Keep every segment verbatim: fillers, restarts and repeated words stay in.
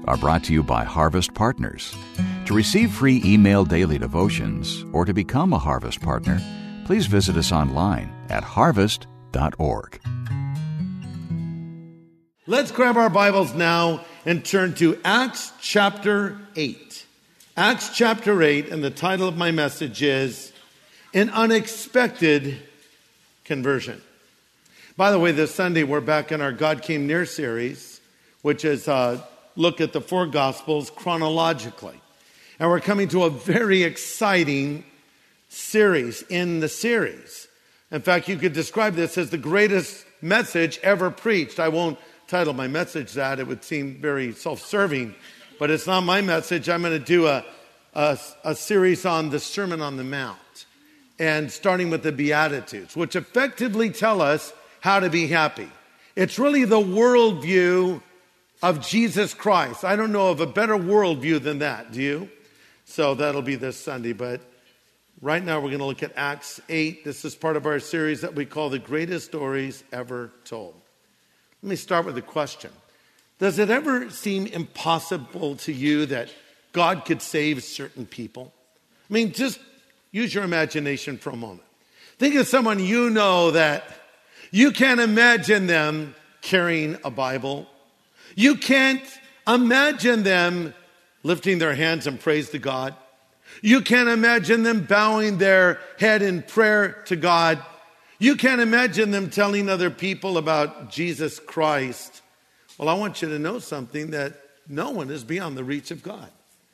are brought to you by Harvest Partners. To receive free email daily devotions or to become a Harvest Partner, please visit us online at harvest dot org. Let's grab our Bibles now and turn to Acts chapter eight. Acts chapter eight, and the title of my message is An Unexpected Conversion. By the way, this Sunday we're back in our God Came Near series, which is a look at the four Gospels chronologically. And we're coming to a very exciting series in the series. In fact, you could describe this as the greatest message ever preached. I won't title my message that. It would seem very self-serving, but it's not my message. I'm going to do a, a, a series on the Sermon on the Mount, and starting with the Beatitudes, which effectively tell us how to be happy. It's really the worldview of Jesus Christ. I don't know of a better worldview than that, do you? So that'll be this Sunday, but right now we're going to look at Acts eight. This is part of our series that we call The Greatest Stories Ever Told. Let me start with a question. Does it ever seem impossible to you that God could save certain people? I mean, just use your imagination for a moment. Think of someone you know that you can't imagine them carrying a Bible. You can't imagine them lifting their hands in praise to God. You can't imagine them bowing their head in prayer to God. You can't imagine them telling other people about Jesus Christ. Well, I want you to know something, that no one is beyond the reach of God.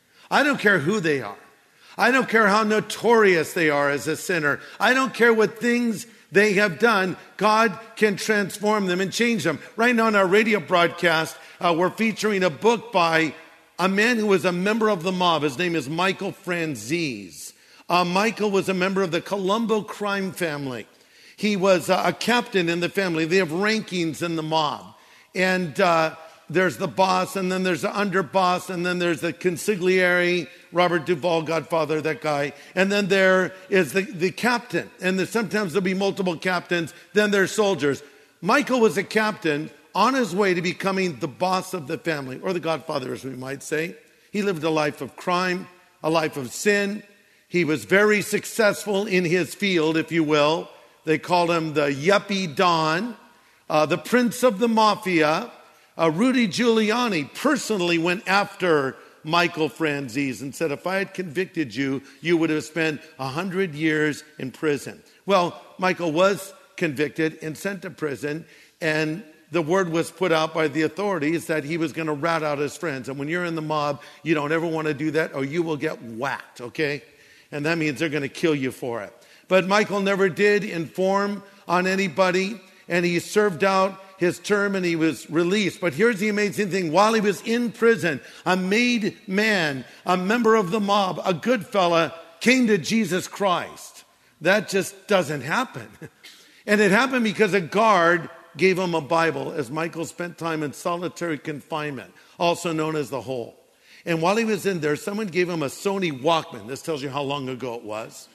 I don't care who they are. I don't care how notorious they are as a sinner. I don't care what things they have done. God can transform them and change them. Right now in our radio broadcast, uh, we're featuring a book by a man who was a member of the mob. His name is Michael Franzese. Uh, Michael was a member of the Colombo crime family. He was uh, a captain in the family. They have rankings in the mob. And uh, there's the boss, and then there's the underboss, and then there's the consigliere, Robert Duvall, Godfather, that guy. And then there is the, the captain. And the, sometimes there'll be multiple captains. Then there's soldiers. Michael was a captain on his way to becoming the boss of the family, or the godfather, as we might say. He lived a life of crime, a life of sin. He was very successful in his field, if you will. They called him the Yuppie Don, uh, the Prince of the Mafia. Uh, Rudy Giuliani personally went after Michael Franzese and said, if I had convicted you, you would have spent one hundred years in prison. Well, Michael was convicted and sent to prison, and the word was put out by the authorities that he was going to rat out his friends. And when you're in the mob, you don't ever want to do that, or you will get whacked, okay? And that means they're going to kill you for it. But Michael never did inform on anybody, and he served out his term and he was released. But here's the amazing thing. While he was in prison, a made man, a member of the mob, a good fella, came to Jesus Christ. That just doesn't happen. And it happened because a guard gave him a Bible as Michael spent time in solitary confinement, also known as the hole. And while he was in there, someone gave him a Sony Walkman. This tells you how long ago it was.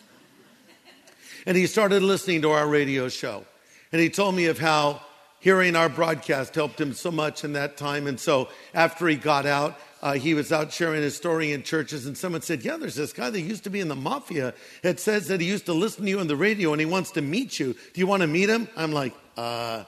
And he started listening to our radio show. And he told me of how hearing our broadcast helped him so much in that time. And so after he got out, uh, he was out sharing his story in churches. And someone said, yeah, there's this guy that used to be in the mafia. It says that he used to listen to you on the radio and he wants to meet you. Do you want to meet him? I'm like, uh,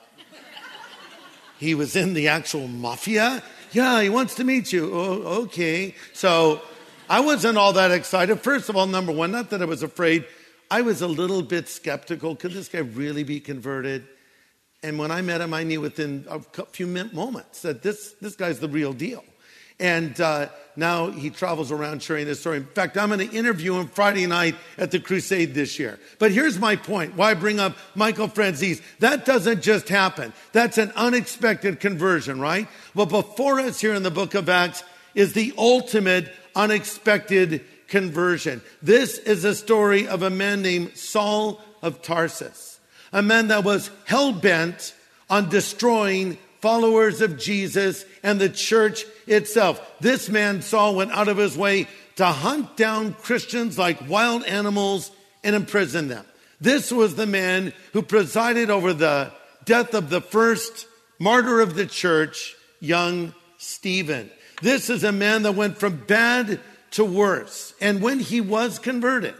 he was in the actual mafia? Yeah, he wants to meet you. Oh, okay. So I wasn't all that excited. First of all, number one, not that I was afraid. I was a little bit skeptical. Could this guy really be converted? And when I met him, I knew within a few moments that this, this guy's the real deal. And uh, now he travels around sharing his story. In fact, I'm going to interview him Friday night at the Crusade this year. But here's my point. Why bring up Michael Franzese? That doesn't just happen. That's an unexpected conversion, right? But before us here in the book of Acts is the ultimate unexpected conversion. This is a story of a man named Saul of Tarsus, a man that was hell-bent on destroying followers of Jesus and the church itself. This man, Saul, went out of his way to hunt down Christians like wild animals and imprison them. This was the man who presided over the death of the first martyr of the church, young Stephen. This is a man that went from bad to worse. And when he was converted,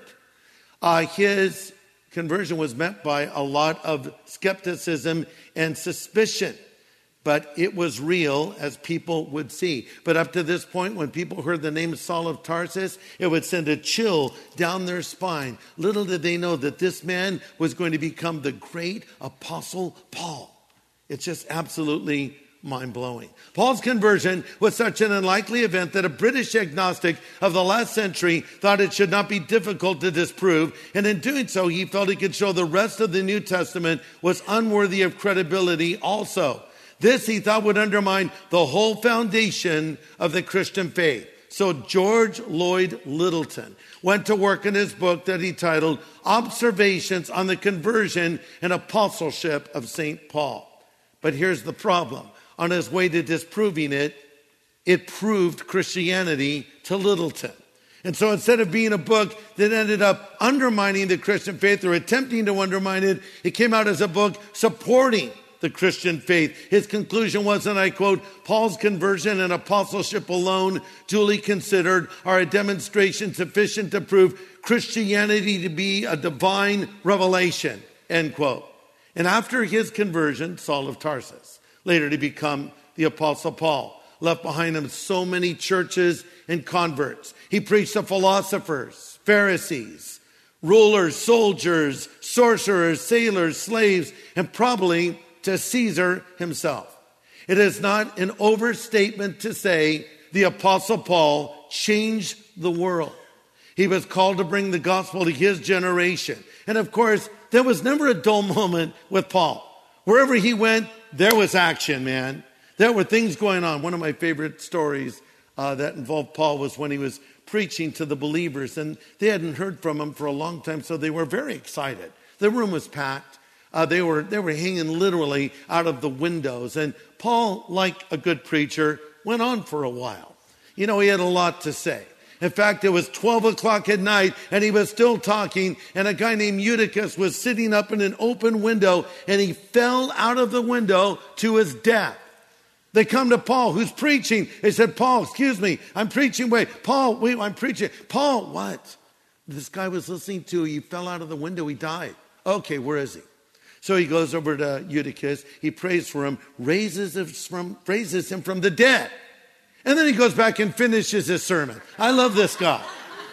uh, his conversion was met by a lot of skepticism and suspicion. But it was real, as people would see. But up to this point, when people heard the name Saul of Tarsus, it would send a chill down their spine. Little did they know that this man was going to become the great apostle Paul. It's just absolutely mind-blowing. Paul's conversion was such an unlikely event that a British agnostic of the last century thought it should not be difficult to disprove. And in doing so, he felt he could show the rest of the New Testament was unworthy of credibility also. This, he thought, would undermine the whole foundation of the Christian faith. So George Lloyd Littleton went to work in his book that he titled Observations on the Conversion and Apostleship of Saint Paul. But here's the problem. On his way to disproving it, it proved Christianity to Littleton. And so instead of being a book that ended up undermining the Christian faith or attempting to undermine it, it came out as a book supporting the Christian faith. His conclusion was, and I quote, Paul's conversion and apostleship alone, duly considered, are a demonstration sufficient to prove Christianity to be a divine revelation, end quote. And after his conversion, Saul of Tarsus, later to become the apostle Paul, left behind him so many churches and converts. He preached to philosophers, Pharisees, rulers, soldiers, sorcerers, sailors, slaves, and probably to Caesar himself. It is not an overstatement to say the apostle Paul changed the world. He was called to bring the gospel to his generation. And of course, there was never a dull moment with Paul. Wherever he went, there was action, man. There were things going on. One of my favorite stories uh, that involved Paul was when he was preaching to the believers, and they hadn't heard from him for a long time, so they were very excited. The room was packed. Uh, they were they were hanging literally out of the windows. And Paul, like a good preacher, went on for a while. You know, he had a lot to say. In fact, it was twelve o'clock at night, and he was still talking, and a guy named Eutychus was sitting up in an open window, and he fell out of the window to his death. They come to Paul, who's preaching. They said, Paul, excuse me, I'm preaching. Wait, Paul, wait, I'm preaching. Paul, what? This guy was listening to, he fell out of the window, he died. Okay, where is he? So he goes over to Eutychus, he prays for him, raises him from, raises him from the dead. And then he goes back and finishes his sermon. I love this guy.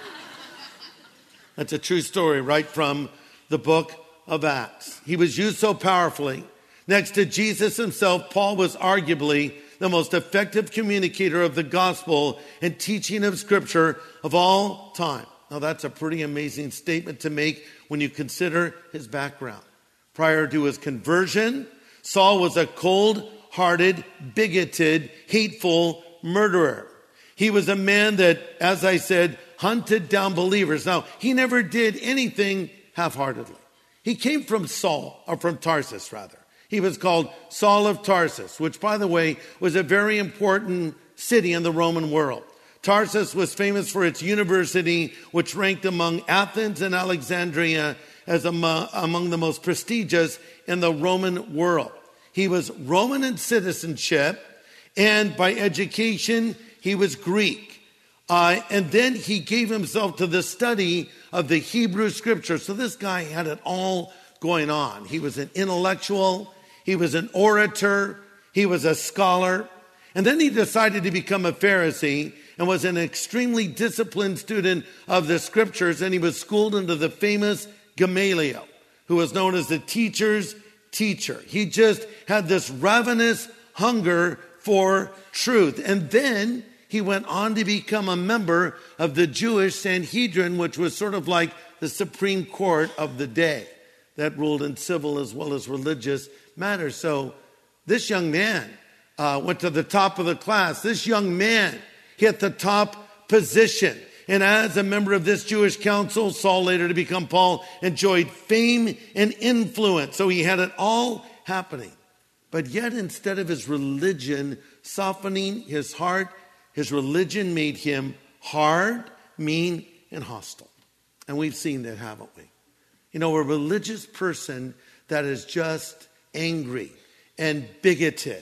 That's a true story right from the book of Acts. He was used so powerfully. Next to Jesus himself, Paul was arguably the most effective communicator of the gospel and teaching of Scripture of all time. Now that's a pretty amazing statement to make when you consider his background. Prior to his conversion, Saul was a cold-hearted, bigoted, hateful murderer. He was a man that, as I said, hunted down believers. Now, he never did anything half-heartedly. He came from Saul, or from Tarsus, rather. He was called Saul of Tarsus, which, by the way, was a very important city in the Roman world. Tarsus was famous for its university, which ranked among Athens and Alexandria as among, among the most prestigious in the Roman world. He was Roman in citizenship, and by education, he was Greek. Uh, and then he gave himself to the study of the Hebrew Scripture. So this guy had it all going on. He was an intellectual. He was an orator. He was a scholar. And then he decided to become a Pharisee and was an extremely disciplined student of the Scriptures. And he was schooled into the famous Gamaliel, who was known as the teacher's teacher. He just had this ravenous hunger for truth. And then he went on to become a member of the Jewish Sanhedrin, which was sort of like the Supreme Court of the day that ruled in civil as well as religious matters. So this young man uh, went to the top of the class. This young man hit the top position. And as a member of this Jewish council, Saul, later to become Paul, enjoyed fame and influence. So he had it all happening. But yet, instead of his religion softening his heart, his religion made him hard, mean, and hostile. And we've seen that, haven't we? You know, a religious person that is just angry and bigoted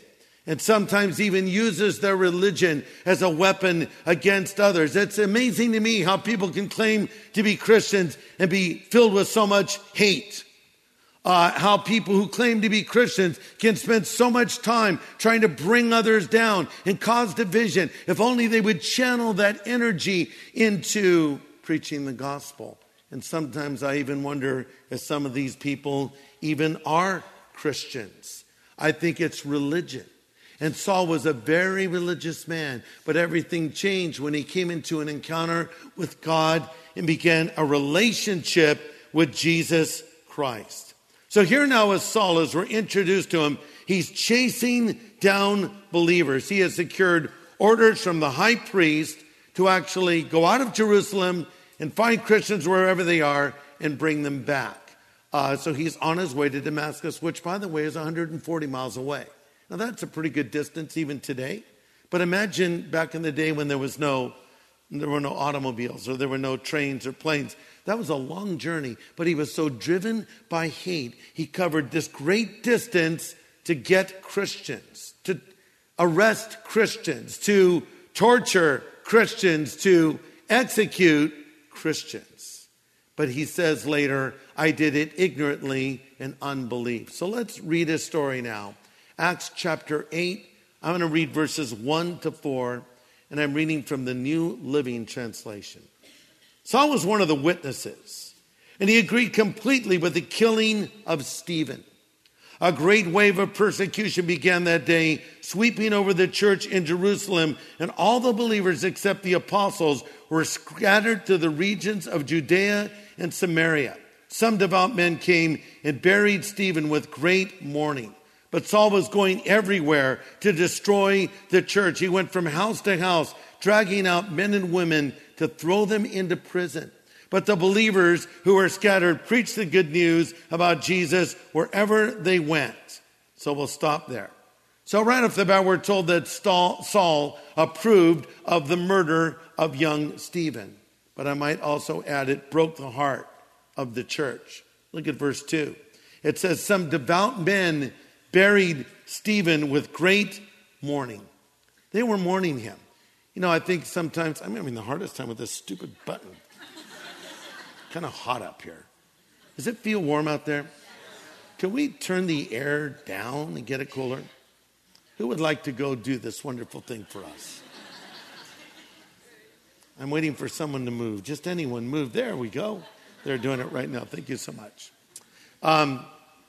and sometimes even uses their religion as a weapon against others. It's amazing to me how people can claim to be Christians and be filled with so much hate. Uh, how people who claim to be Christians can spend so much time trying to bring others down and cause division. If only they would channel that energy into preaching the gospel. And sometimes I even wonder if some of these people even are Christians. I think it's religion. And Saul was a very religious man, but everything changed when he came into an encounter with God and began a relationship with Jesus Christ. So here now is Saul, as we're introduced to him, he's chasing down believers. He has secured orders from the high priest to actually go out of Jerusalem and find Christians wherever they are and bring them back. Uh, so he's on his way to Damascus, which, by the way, is one hundred forty miles away. Now, that's a pretty good distance even today. But imagine back in the day when there was no, there were no automobiles or there were no trains or planes. That was a long journey. But he was so driven by hate, he covered this great distance to get Christians, to arrest Christians, to torture Christians, to execute Christians. But he says later, I did it ignorantly in unbelief. So let's read his story now. Acts chapter eight, I'm going to read verses one to four, and I'm reading from the New Living Translation. Saul was one of the witnesses, and he agreed completely with the killing of Stephen. A great wave of persecution began that day, sweeping over the church in Jerusalem, and all the believers except the apostles were scattered to the regions of Judea and Samaria. Some devout men came and buried Stephen with great mourning. But Saul was going everywhere to destroy the church. He went from house to house, dragging out men and women to throw them into prison. But the believers who were scattered preached the good news about Jesus wherever they went. So we'll stop there. So right off the bat, we're told that Saul approved of the murder of young Stephen. But I might also add it broke the heart of the church. Look at verse two. It says, some devout men buried Stephen with great mourning. They were mourning him. You know, I think sometimes, I'm having the hardest time with this stupid button. Kind of hot up here. Does it feel warm out there? Can we turn the air down and get it cooler? Who would like to go do this wonderful thing for us? I'm waiting for someone to move. Just anyone move. There we go. They're doing it right now. Thank you so much. Um,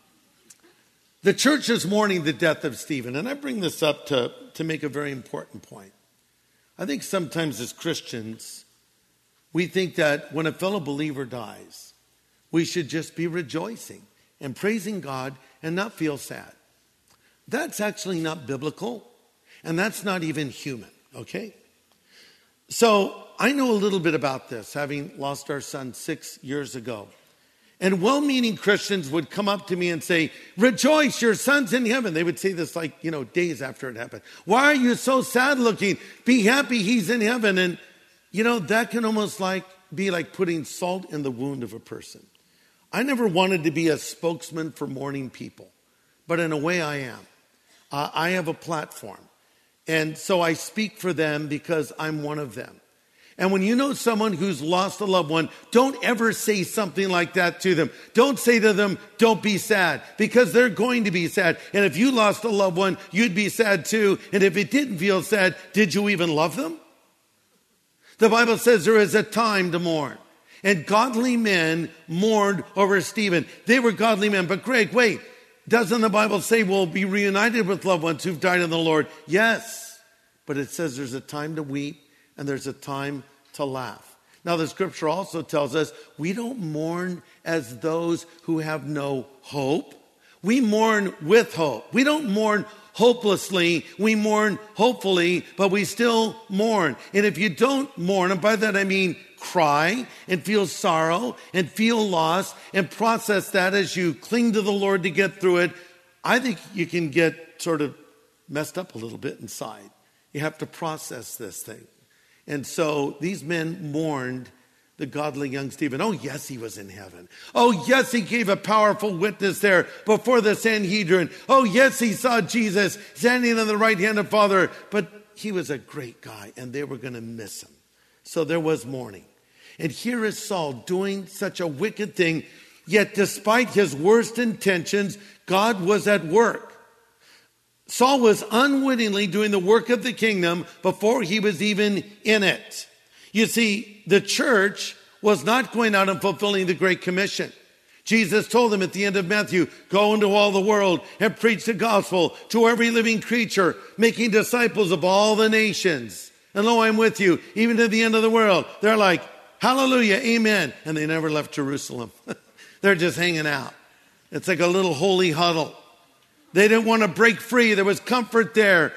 The church is mourning the death of Stephen, and I bring this up to, to make a very important point. I think sometimes as Christians, we think that when a fellow believer dies, we should just be rejoicing and praising God and not feel sad. That's actually not biblical, and that's not even human, okay? So I know a little bit about this, having lost our son six years ago. And well-meaning Christians would come up to me and say, rejoice, your son's in heaven. They would say this like, you know, days after it happened. Why are you so sad looking? Be happy he's in heaven. And, you know, that can almost like be like putting salt in the wound of a person. I never wanted to be a spokesman for mourning people, but in a way I am. Uh, I have a platform. And so I speak for them because I'm one of them. And when you know someone who's lost a loved one, don't ever say something like that to them. Don't say to them, don't be sad, because they're going to be sad. And if you lost a loved one, you'd be sad too. And if it didn't feel sad, did you even love them? The Bible says there is a time to mourn. And godly men mourned over Stephen. They were godly men. But Greg, wait, doesn't the Bible say we'll be reunited with loved ones who've died in the Lord? Yes. But it says there's a time to weep and there's a time to laugh. Now, the scripture also tells us we don't mourn as those who have no hope. We mourn with hope. We don't mourn hopelessly. We mourn hopefully, but we still mourn. And if you don't mourn, and by that I mean cry and feel sorrow and feel loss and process that as you cling to the Lord to get through it, I think you can get sort of messed up a little bit inside. You have to process this thing. And so these men mourned the godly young Stephen. Oh, yes, he was in heaven. Oh, yes, he gave a powerful witness there before the Sanhedrin. Oh, yes, he saw Jesus standing on the right hand of Father. But he was a great guy, and they were going to miss him. So there was mourning. And here is Saul doing such a wicked thing, yet despite his worst intentions, God was at work. Saul was unwittingly doing the work of the kingdom before he was even in it. You see, the church was not going out and fulfilling the Great Commission. Jesus told them at the end of Matthew, go into all the world and preach the gospel to every living creature, making disciples of all the nations. And lo, I'm with you, even to the end of the world. They're like, hallelujah, amen. And they never left Jerusalem. They're just hanging out. It's like a little holy huddle. They didn't want to break free. There was comfort there.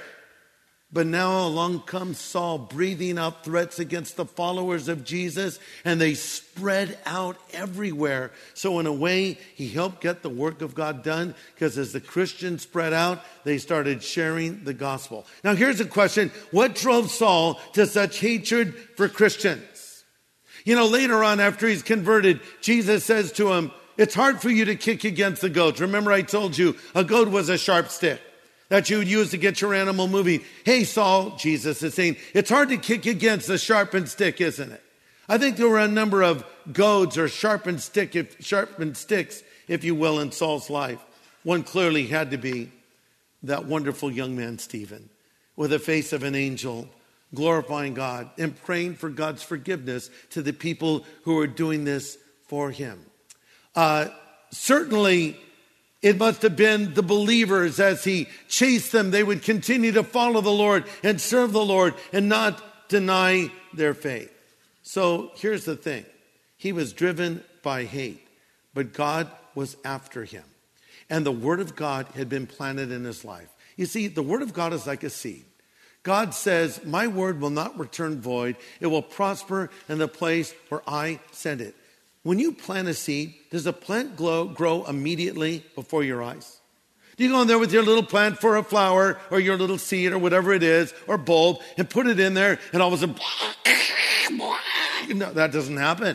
But now along comes Saul, breathing out threats against the followers of Jesus, and they spread out everywhere. So in a way, he helped get the work of God done, because as the Christians spread out, they started sharing the gospel. Now here's a question. What drove Saul to such hatred for Christians? You know, later on after he's converted, Jesus says to him, it's hard for you to kick against the goats. Remember I told you a goat was a sharp stick that you would use to get your animal moving. Hey, Saul, Jesus is saying, it's hard to kick against the sharpened stick, isn't it? I think there were a number of goads or sharpened stick, if, sharpened sticks, if you will, in Saul's life. One clearly had to be that wonderful young man, Stephen, with the face of an angel, glorifying God and praying for God's forgiveness to the people who were doing this for him. Uh, certainly, it must have been the believers as he chased them. They would continue to follow the Lord and serve the Lord and not deny their faith. So here's the thing. He was driven by hate, but God was after him. And the word of God had been planted in his life. You see, the word of God is like a seed. God says, my word will not return void. It will prosper in the place where I send it. When you plant a seed, does a plant grow, grow immediately before your eyes? Do you go in there with your little plant for a flower or your little seed or whatever it is or bulb and put it in there and all of a sudden, no, that doesn't happen.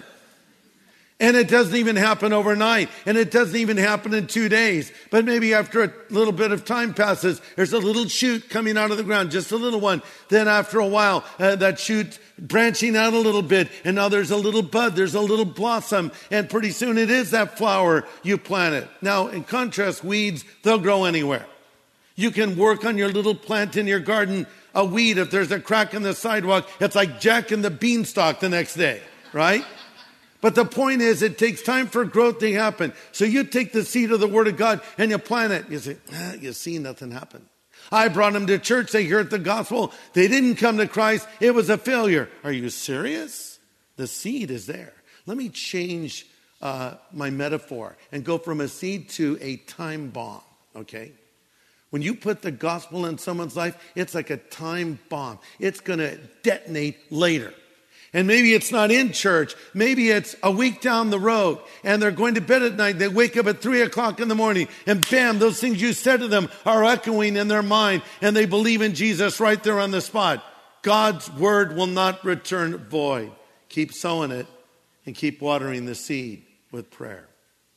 And it doesn't even happen overnight. And it doesn't even happen in two days. But maybe after a little bit of time passes, there's a little shoot coming out of the ground, just a little one. Then after a while, uh, that shoot branching out a little bit. And now there's a little bud, there's a little blossom. And pretty soon it is that flower you planted. Now, in contrast, weeds, they'll grow anywhere. You can work on your little plant in your garden, a weed. If there's a crack in the sidewalk, it's like Jack and the Beanstalk the next day, right? But the point is, it takes time for growth to happen. So you take the seed of the word of God and you plant it. You say, ah, you see, nothing happened. I brought them to church. They heard the gospel. They didn't come to Christ. It was a failure. Are you serious? The seed is there. Let me change uh, my metaphor and go from a seed to a time bomb, okay? When you put the gospel in someone's life, it's like a time bomb. It's going to detonate later. And maybe it's not in church. Maybe it's a week down the road and they're going to bed at night. They wake up at three o'clock in the morning and bam, those things you said to them are echoing in their mind and they believe in Jesus right there on the spot. God's word will not return void. Keep sowing it and keep watering the seed with prayer.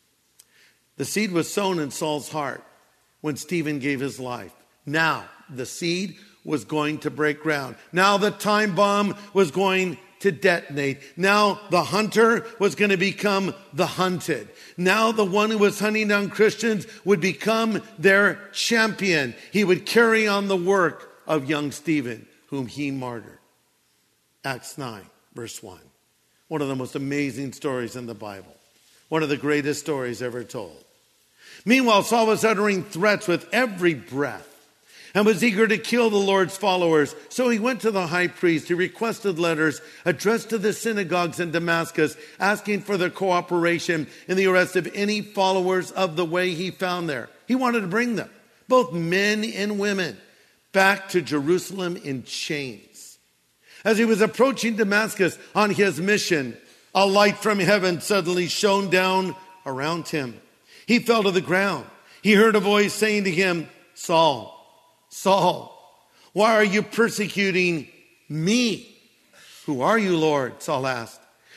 The seed was sown in Saul's heart when Stephen gave his life. Now the seed was going to break ground. Now the time bomb was going to detonate. Now the hunter was going to become the hunted. Now the one who was hunting down Christians would become their champion. He would carry on the work of young Stephen, whom he martyred. Acts nine, verse one. One of the most amazing stories in the Bible. One of the greatest stories ever told. Meanwhile, Saul was uttering threats with every breath and was eager to kill the Lord's followers. So he went to the high priest. He requested letters addressed to the synagogues in Damascus, asking for their cooperation in the arrest of any followers of the way he found there. He wanted to bring them, both men and women, back to Jerusalem in chains. As he was approaching Damascus on his mission, a light from heaven suddenly shone down around him. He fell to the ground. He heard a voice saying to him, Saul, Saul, why are you persecuting me? Who are you, Lord? Saul asked.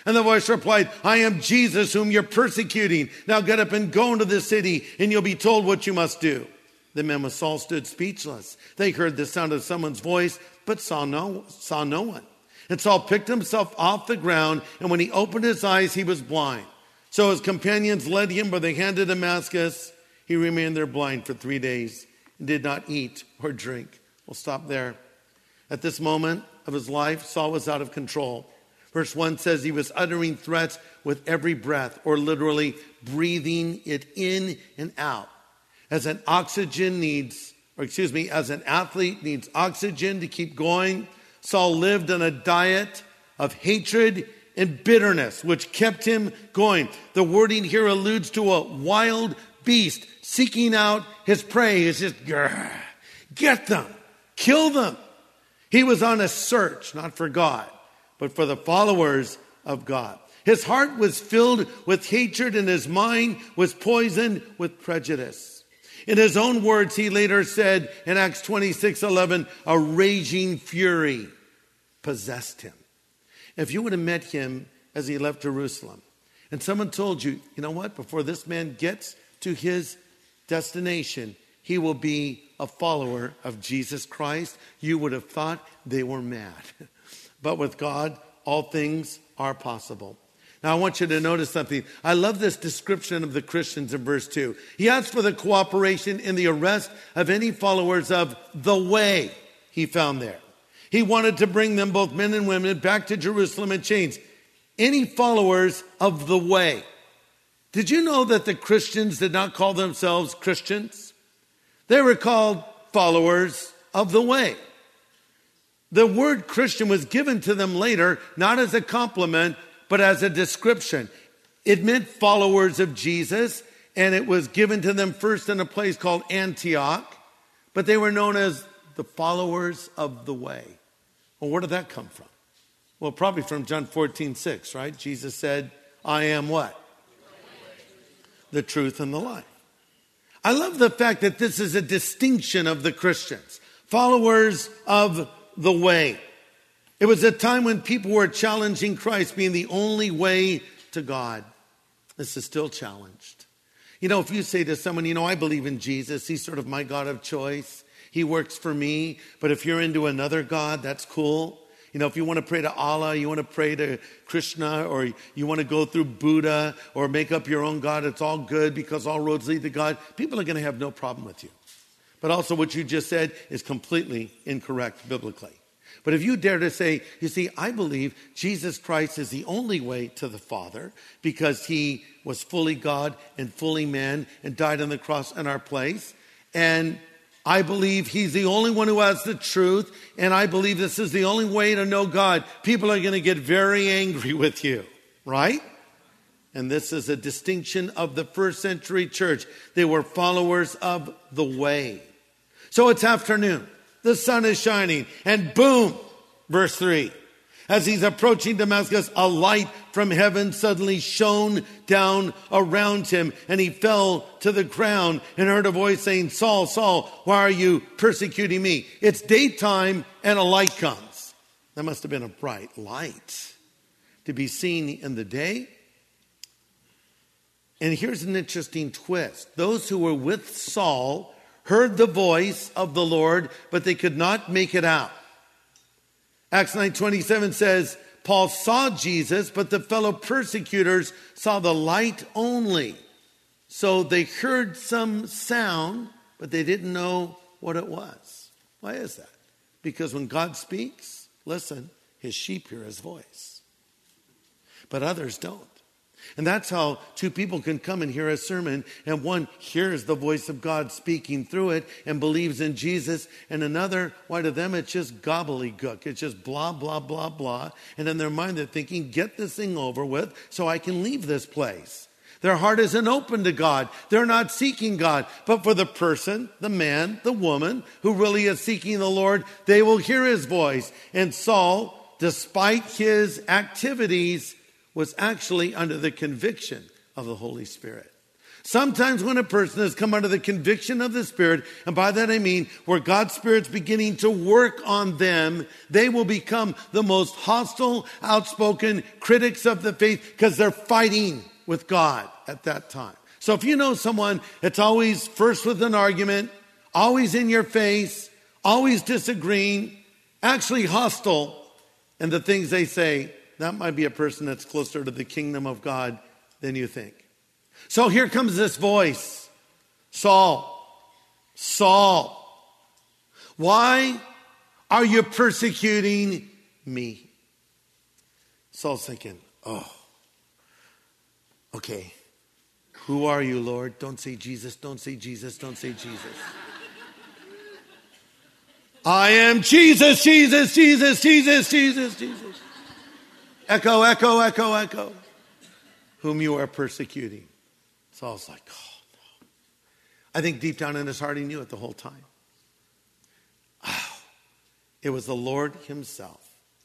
And the voice replied, I am Jesus whom you're persecuting. Now get up and go into the city, and you'll be told what you must do. The men with Saul stood speechless. They heard the sound of someone's voice, but saw no, saw no one. And Saul picked himself off the ground, and when he opened his eyes, he was blind. So his companions led him by the hand to Damascus. He remained there blind for three days and did not eat or drink. We'll stop there. At this moment of his life, Saul was out of control. Verse one says he was uttering threats with every breath, or literally breathing it in and out. As an oxygen needs, or excuse me, as an athlete needs oxygen to keep going, Saul lived on a diet of hatred and bitterness, which kept him going. The wording here alludes to a wild beast seeking out his prey. It's just, grr, get them, kill them. He was on a search, not for God, but for the followers of God. His heart was filled with hatred, and his mind was poisoned with prejudice. In his own words, he later said in Acts twenty-six eleven, a raging fury possessed him. If you would have met him as he left Jerusalem, and someone told you, you know what, before this man gets to his destination, he will be a follower of Jesus Christ, you would have thought they were mad. But with God, all things are possible. Now, I want you to notice something. I love this description of the Christians in verse two. He asked for the cooperation in the arrest of any followers of the way he found there. He wanted to bring them, both men and women, back to Jerusalem in chains. Any followers of the way. Did you know that the Christians did not call themselves Christians? They were called followers of the way. The word Christian was given to them later, not as a compliment, but as a description. It meant followers of Jesus, and it was given to them first in a place called Antioch, but they were known as the followers of the way. Well, where did that come from? Well, probably from John fourteen six, right? Jesus said, I am what? The truth and the life. I love the fact that this is a distinction of the Christians, followers of the way. It was a time when people were challenging Christ being the only way to God. This is still challenged. You know, if you say to someone, you know, I believe in Jesus, he's sort of my God of choice. He works for me. But if you're into another God, that's cool. You know, if you want to pray to Allah, you want to pray to Krishna, or you want to go through Buddha or make up your own God, it's all good because all roads lead to God. People are going to have no problem with you. But also what you just said is completely incorrect biblically. But if you dare to say, you see, I believe Jesus Christ is the only way to the Father because he was fully God and fully man and died on the cross in our place. And I believe he's the only one who has the truth. And I believe this is the only way to know God. People are going to get very angry with you, right? And this is a distinction of the first century church. They were followers of the way. So it's afternoon. The sun is shining, and boom, verse three. As he's approaching Damascus, a light from heaven suddenly shone down around him, and he fell to the ground and heard a voice saying, Saul, Saul, why are you persecuting me? It's daytime, and a light comes. That must have been a bright light to be seen in the day. And here's an interesting twist. Those who were with Saul heard the voice of the Lord, but they could not make it out. Acts nine twenty-seven says, Paul saw Jesus, but the fellow persecutors saw the light only. So they heard some sound, but they didn't know what it was. Why is that? Because when God speaks, listen, his sheep hear his voice. But others don't. And that's how two people can come and hear a sermon, and one hears the voice of God speaking through it and believes in Jesus, and another, why to them it's just gobbledygook. It's just blah, blah, blah, blah. And in their mind they're thinking, get this thing over with so I can leave this place. Their heart isn't open to God. They're not seeking God. But for the person, the man, the woman who really is seeking the Lord, they will hear his voice. And Saul, despite his activities, was actually under the conviction of the Holy Spirit. Sometimes when a person has come under the conviction of the Spirit, and by that I mean where God's Spirit's beginning to work on them, they will become the most hostile, outspoken critics of the faith because they're fighting with God at that time. So if you know someone that's always first with an argument, always in your face, always disagreeing, actually hostile, and the things they say, that might be a person that's closer to the kingdom of God than you think. So here comes this voice. Saul, Saul, why are you persecuting me? Saul's thinking, oh, okay. Who are you, Lord? Don't say Jesus, don't say Jesus, don't say Jesus. I am Jesus, Jesus, Jesus, Jesus, Jesus, Jesus. Echo, echo, echo, echo. Whom you are persecuting. Saul's like, oh no. I think deep down in his heart he knew it the whole time. Oh, it was the Lord himself.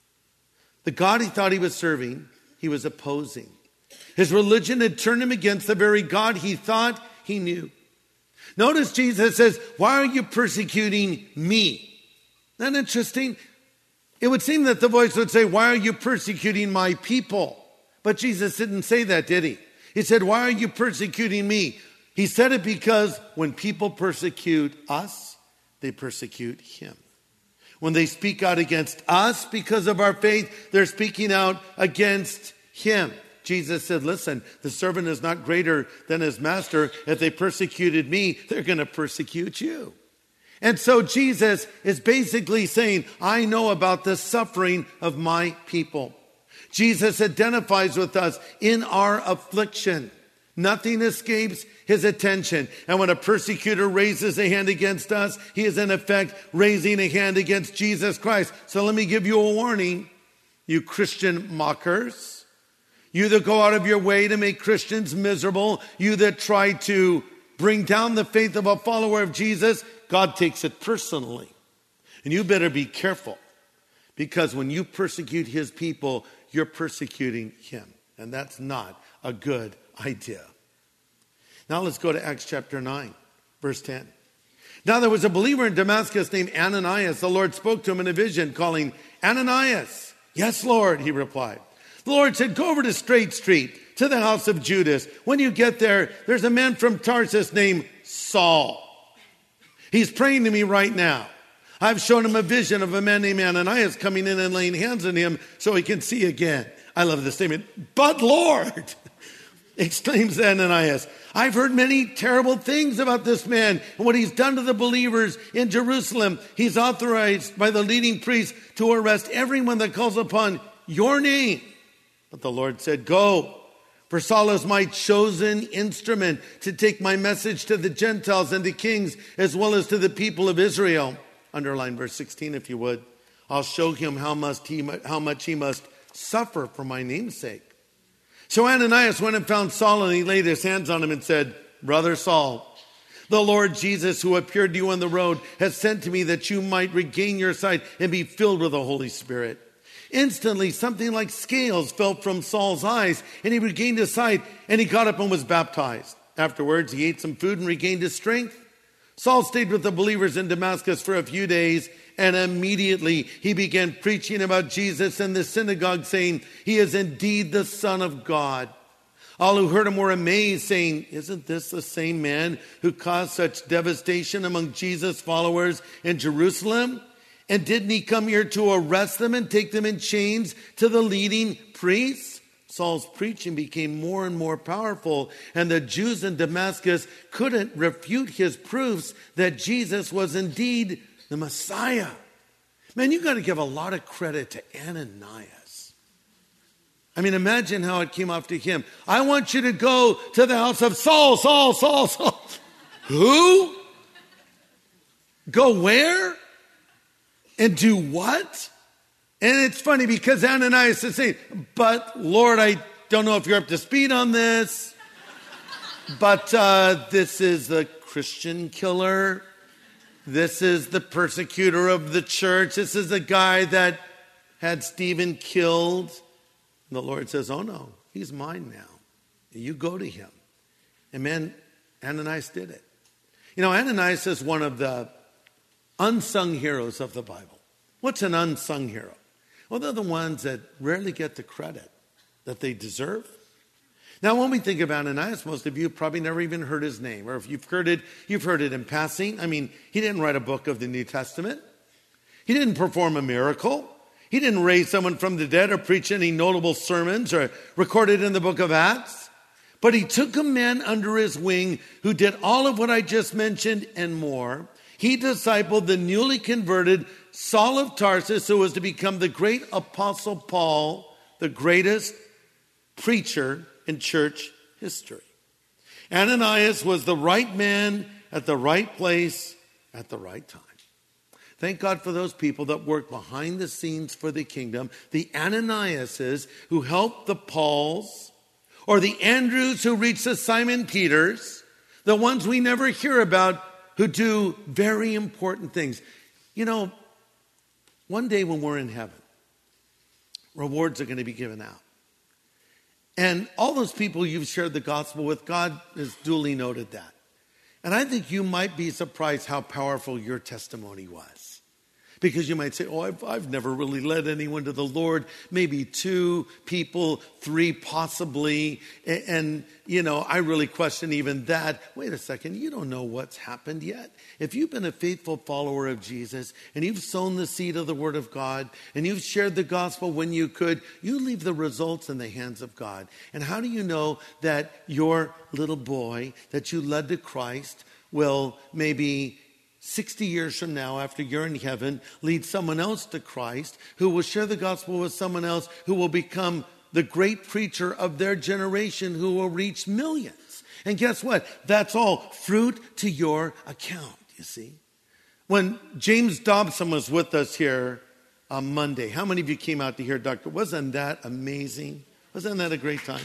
The God he thought he was serving, he was opposing. His religion had turned him against the very God he thought he knew. Notice Jesus says, why are you persecuting me? Isn't that interesting? It would seem that the voice would say, why are you persecuting my people? But Jesus didn't say that, did he? He said, why are you persecuting me? He said it because when people persecute us, they persecute him. When they speak out against us because of our faith, they're speaking out against him. Jesus said, listen, the servant is not greater than his master. If they persecuted me, they're going to persecute you. And so Jesus is basically saying, I know about the suffering of my people. Jesus identifies with us in our affliction. Nothing escapes his attention. And when a persecutor raises a hand against us, he is in effect raising a hand against Jesus Christ. So let me give you a warning, you Christian mockers. You that go out of your way to make Christians miserable. You that try to bring down the faith of a follower of Jesus. God takes it personally. And you better be careful. Because when you persecute his people, you're persecuting him. And that's not a good idea. Now let's go to Acts chapter nine, verse ten. Now there was a believer in Damascus named Ananias. The Lord spoke to him in a vision, calling, Ananias. Yes, Lord, he replied. The Lord said, go over to Straight Street, to the house of Judas. When you get there, there's a man from Tarsus named Saul. He's praying to me right now. I've shown him a vision of a man named Ananias coming in and laying hands on him so he can see again. I love this statement. But Lord, exclaims Ananias, I've heard many terrible things about this man and what he's done to the believers in Jerusalem. He's authorized by the leading priests to arrest everyone that calls upon your name. But the Lord said, go, for Saul is my chosen instrument to take my message to the Gentiles and to kings as well as to the people of Israel. Underline verse sixteen if you would. I'll show him how much he, how much he must suffer for my name's sake. So Ananias went and found Saul, and he laid his hands on him and said, Brother Saul, the Lord Jesus, who appeared to you on the road, has sent to me that you might regain your sight and be filled with the Holy Spirit. Instantly, something like scales fell from Saul's eyes, and he regained his sight, and he got up and was baptized. Afterwards, he ate some food and regained his strength. Saul stayed with the believers in Damascus for a few days, and immediately he began preaching about Jesus in the synagogue, saying, he is indeed the Son of God. All who heard him were amazed, saying, isn't this the same man who caused such devastation among Jesus' followers in Jerusalem? And didn't he come here to arrest them and take them in chains to the leading priests? Saul's preaching became more and more powerful, and the Jews in Damascus couldn't refute his proofs that Jesus was indeed the Messiah. Man, you got to give a lot of credit to Ananias. I mean, imagine how it came off to him. I want you to go to the house of Saul, Saul, Saul, Saul. Who? Go where? And do what? And it's funny because Ananias is saying, but Lord, I don't know if you're up to speed on this, but uh, this is the Christian killer. This is the persecutor of the church. This is the guy that had Stephen killed. And the Lord says, oh no, he's mine now. You go to him. And man, Ananias did it. You know, Ananias is one of the unsung heroes of the Bible. What's an unsung hero? Well, they're the ones that rarely get the credit that they deserve. Now, when we think about Ananias, most of you probably never even heard his name. Or if you've heard it, you've heard it in passing. I mean, he didn't write a book of the New Testament. He didn't perform a miracle. He didn't raise someone from the dead or preach any notable sermons or recorded in the book of Acts. But he took a man under his wing who did all of what I just mentioned and more. He discipled the newly converted Saul of Tarsus, who was to become the great apostle Paul, the greatest preacher in church history. Ananias was the right man at the right place at the right time. Thank God for those people that work behind the scenes for the kingdom, the Ananiases who helped the Pauls, or the Andrews who reached the Simon Peters, the ones we never hear about who do very important things. You know, one day when we're in heaven, rewards are going to be given out. And all those people you've shared the gospel with, God has duly noted that. And I think you might be surprised how powerful your testimony was. Because you might say, oh, I've, I've never really led anyone to the Lord. Maybe two people, three possibly. And, and, you know, I really question even that. Wait a second, you don't know what's happened yet. If you've been a faithful follower of Jesus and you've sown the seed of the Word of God and you've shared the gospel when you could, you leave the results in the hands of God. And how do you know that your little boy that you led to Christ will maybe sixty years from now, after you're in heaven, lead someone else to Christ, who will share the gospel with someone else, who will become the great preacher of their generation, who will reach millions? And guess what? That's all fruit to your account, you see. When James Dobson was with us here on Monday, how many of you came out to hear Doctor? Wasn't that amazing? Wasn't that a great time?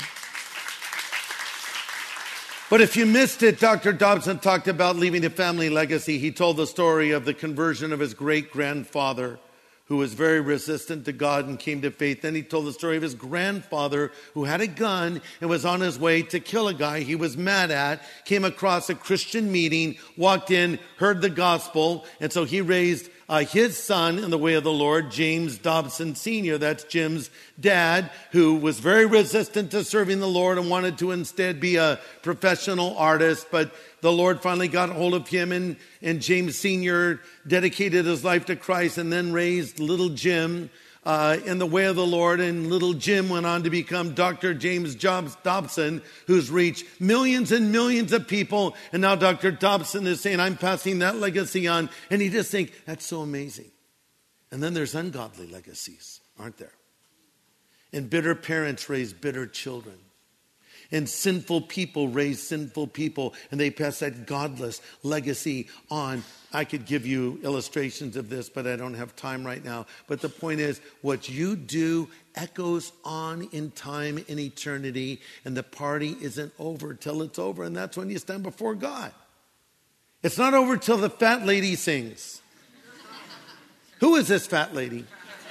But if you missed it, Doctor Dobson talked about leaving a family legacy. He told the story of the conversion of his great-grandfather, who was very resistant to God and came to faith. Then he told the story of his grandfather, who had a gun and was on his way to kill a guy he was mad at, came across a Christian meeting, walked in, heard the gospel, and so he raised Uh, his son in the way of the Lord, James Dobson Senior That's Jim's dad, who was very resistant to serving the Lord and wanted to instead be a professional artist. But the Lord finally got hold of him, and, and James Senior dedicated his life to Christ and then raised little Jim uh, in the way of the Lord. And little Jim went on to become Doctor James Jobs Dobson, who's reached millions and millions of people. And now Doctor Dobson is saying, I'm passing that legacy on. And you just think, that's so amazing. And then there's ungodly legacies, aren't there? And bitter parents raise bitter children. And sinful people raise sinful people, and they pass that godless legacy on. I could give you illustrations of this, but I don't have time right now. But the point is, what you do echoes on in time and eternity, and the party isn't over till it's over, and that's when you stand before God. It's not over till the fat lady sings. Who is this fat lady?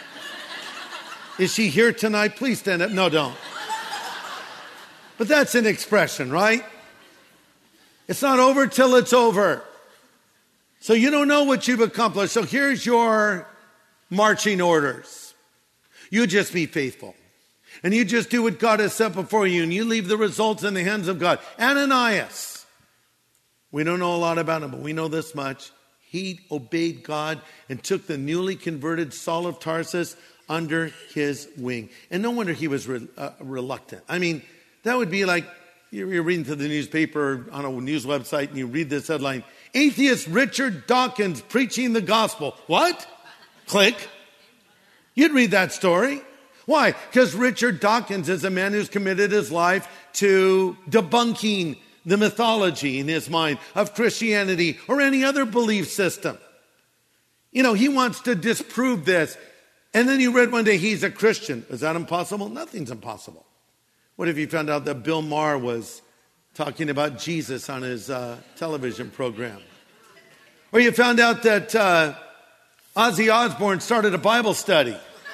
Is she here tonight? Please stand up. No, don't. But that's an expression, right? It's not over till it's over. So you don't know what you've accomplished. So here's your marching orders. You just be faithful. And you just do what God has set before you. And you leave the results in the hands of God. Ananias. We don't know a lot about him, but we know this much. He obeyed God and took the newly converted Saul of Tarsus under his wing. And no wonder he was re- uh, reluctant. I mean, that would be like you're reading through the newspaper on a news website and you read this headline, Atheist Richard Dawkins preaching the gospel. What? Click. You'd read that story. Why? Because Richard Dawkins is a man who's committed his life to debunking the mythology in his mind of Christianity or any other belief system. You know, he wants to disprove this. And then you read one day he's a Christian. Is that impossible? Nothing's impossible. What if you found out that Bill Maher was talking about Jesus on his uh, television program? Or you found out that uh, Ozzy Osbourne started a Bible study.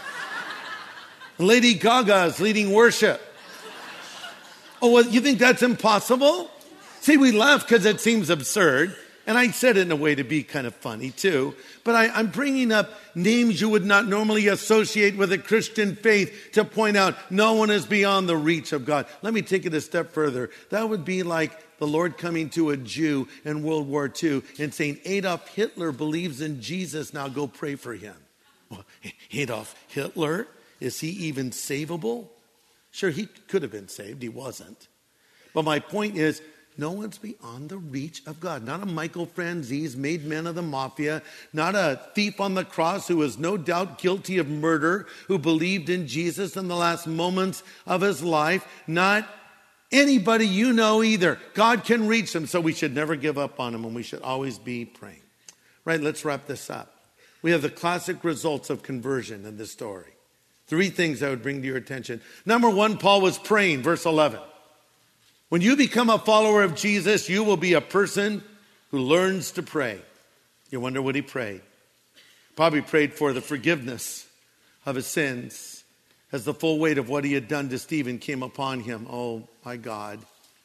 Lady Gaga is leading worship. Oh, well, you think that's impossible? See, we laugh because it seems absurd. And I said it in a way to be kind of funny too. But I, I'm bringing up names you would not normally associate with a Christian faith to point out no one is beyond the reach of God. Let me take it a step further. That would be like the Lord coming to a Jew in World War Two and saying, Adolf Hitler believes in Jesus, now go pray for him. Well, Adolf Hitler, is he even savable? Sure, he could have been saved. He wasn't. But my point is, no one's beyond the reach of God. Not a Michael Franzese, made man of the mafia. Not a thief on the cross who was no doubt guilty of murder, who believed in Jesus in the last moments of his life. Not anybody you know either. God can reach them, so we should never give up on him, and we should always be praying. Right, let's wrap this up. We have the classic results of conversion in this story. Three things I would bring to your attention. Number one, Paul was praying, verse eleven. When you become a follower of Jesus, you will be a person who learns to pray. You wonder what he prayed. Probably prayed for the forgiveness of his sins as the full weight of what he had done to Stephen came upon him. Oh, my God,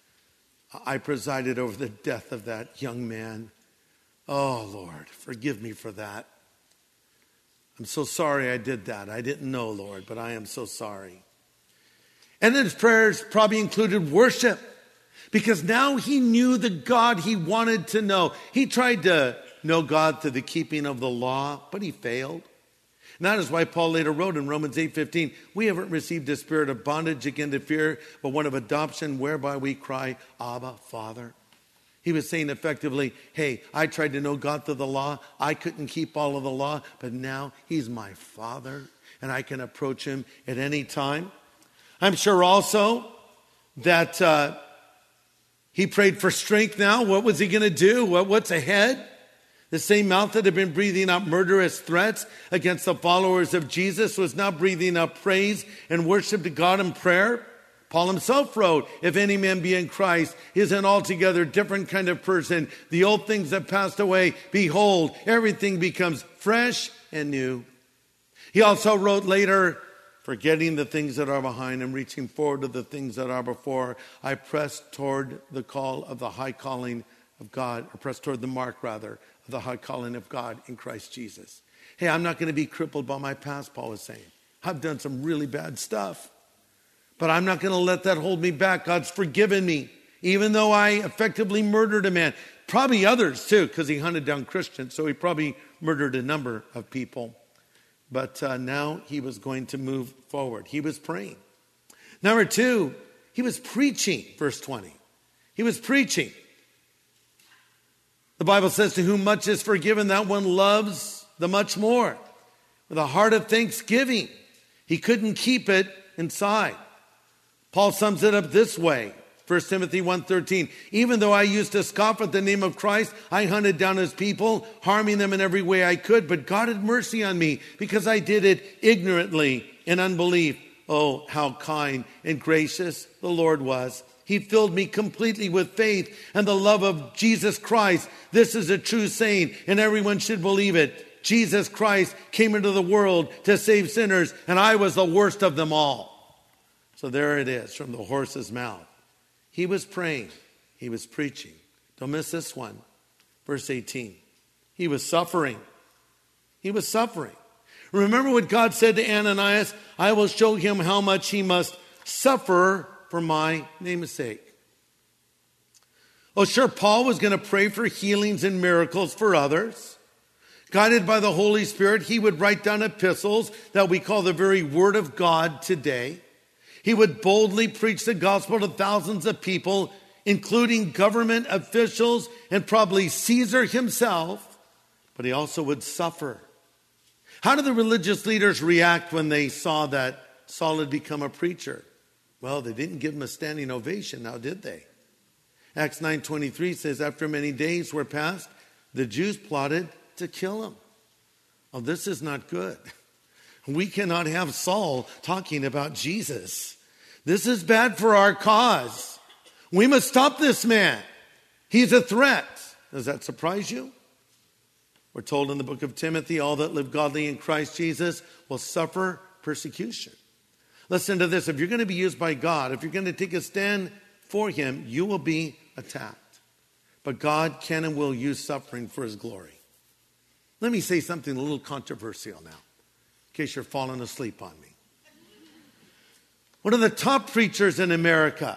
I presided over the death of that young man. Oh, Lord, forgive me for that. I'm so sorry I did that. I didn't know, Lord, but I am so sorry. And then his prayers probably included worship, because now he knew the God he wanted to know. He tried to know God through the keeping of the law, but he failed. And that is why Paul later wrote in Romans eight fifteen, we haven't received a spirit of bondage again to fear, but one of adoption whereby we cry, Abba, Father. He was saying effectively, hey, I tried to know God through the law. I couldn't keep all of the law, but now he's my Father, and I can approach him at any time. I'm sure also that uh, he prayed for strength now. What was he going to do? What, what's ahead? The same mouth that had been breathing out murderous threats against the followers of Jesus was now breathing out praise and worship to God in prayer. Paul himself wrote, if any man be in Christ, he is an altogether different kind of person. The old things have passed away. Behold, everything becomes fresh and new. He also wrote later, forgetting the things that are behind and reaching forward to the things that are before, I press toward the call of the high calling of God, or press toward the mark, rather, of the high calling of God in Christ Jesus. Hey, I'm not going to be crippled by my past, Paul was saying. I've done some really bad stuff, but I'm not going to let that hold me back. God's forgiven me, even though I effectively murdered a man. Probably others, too, because he hunted down Christians, so he probably murdered a number of people. But uh, now he was going to move forward. He was praying. Number two, he was preaching, verse twenty. He was preaching. The Bible says, to whom much is forgiven, that one loves the much more. With a heart of thanksgiving. He couldn't keep it inside. Paul sums it up this way. First Timothy one thirteen, even though I used to scoff at the name of Christ, I hunted down his people, harming them in every way I could. But God had mercy on me because I did it ignorantly in unbelief. Oh, how kind and gracious the Lord was. He filled me completely with faith and the love of Jesus Christ. This is a true saying, and everyone should believe it. Jesus Christ came into the world to save sinners, and I was the worst of them all. So there it is from the horse's mouth. He was praying. He was preaching. Don't miss this one. Verse eighteen. He was suffering. He was suffering. Remember what God said to Ananias? I will show him how much he must suffer for my name's sake. Oh, sure, Paul was going to pray for healings and miracles for others. Guided by the Holy Spirit, he would write down epistles that we call the very Word of God today. He would boldly preach the gospel to thousands of people, including government officials and probably Caesar himself, but he also would suffer. How did the religious leaders react when they saw that Saul had become a preacher? Well, they didn't give him a standing ovation, now did they? Acts nine twenty-three says, after many days were passed, the Jews plotted to kill him. Oh, this is not good. We cannot have Saul talking about Jesus. This is bad for our cause. We must stop this man. He's a threat. Does that surprise you? We're told in the book of Timothy, all that live godly in Christ Jesus will suffer persecution. Listen to this. If you're going to be used by God, if you're going to take a stand for him, you will be attacked. But God can and will use suffering for his glory. Let me say something a little controversial now, in case you're falling asleep on me. One of the top preachers in America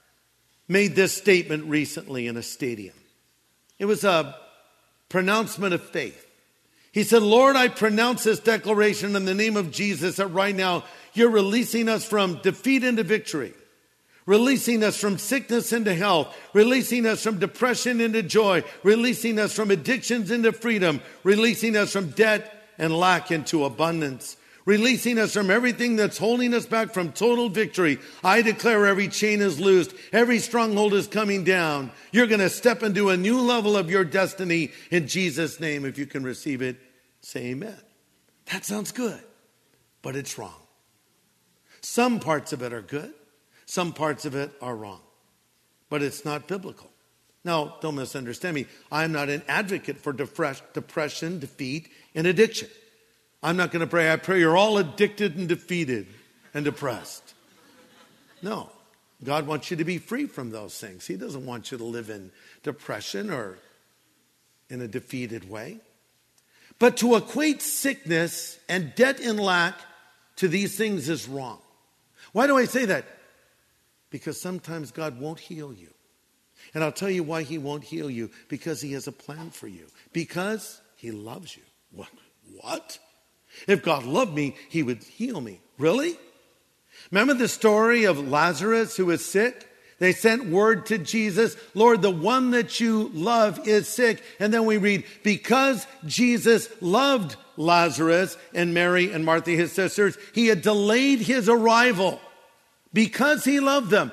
made this statement recently in a stadium. It was a pronouncement of faith. He said, Lord, I pronounce this declaration in the name of Jesus that right now you're releasing us from defeat into victory, releasing us from sickness into health, releasing us from depression into joy, releasing us from addictions into freedom, releasing us from debt and lack into abundance, releasing us from everything that's holding us back from total victory. I declare every chain is loosed. Every stronghold is coming down. You're going to step into a new level of your destiny in Jesus' name. If you can receive it, say amen. That sounds good, but it's wrong. Some parts of it are good. Some parts of it are wrong, but it's not biblical. Now, don't misunderstand me. I'm not an advocate for depression, defeat, and addiction. I'm not going to pray, I pray you're all addicted and defeated and depressed. No, God wants you to be free from those things. He doesn't want you to live in depression or in a defeated way. But to equate sickness and debt and lack to these things is wrong. Why do I say that? Because sometimes God won't heal you. And I'll tell you why he won't heal you. Because he has a plan for you. Because he loves you. What? What? If God loved me, he would heal me. Really? Remember the story of Lazarus who was sick? They sent word to Jesus, Lord, the one that you love is sick. And then we read, because Jesus loved Lazarus and Mary and Martha, his sisters, he had delayed his arrival because he loved them.